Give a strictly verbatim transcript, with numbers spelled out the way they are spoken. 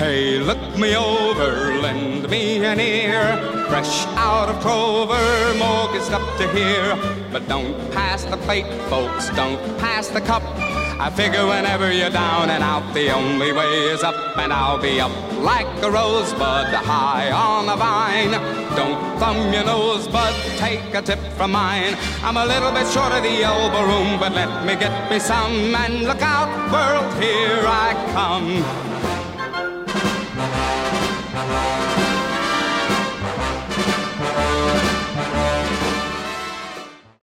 Hey, look me over, lend me an ear. Fresh out of clover, mortgaged up to here. But don't pass the plate, folks, don't pass the cup. I figure whenever you're down and out, the only way is up. And I'll be up like a rosebud high on a vine. Don't thumb your nose, bud, take a tip from mine. I'm a little bit short of the elbow room, but let me get me some. And look out, world, here I come.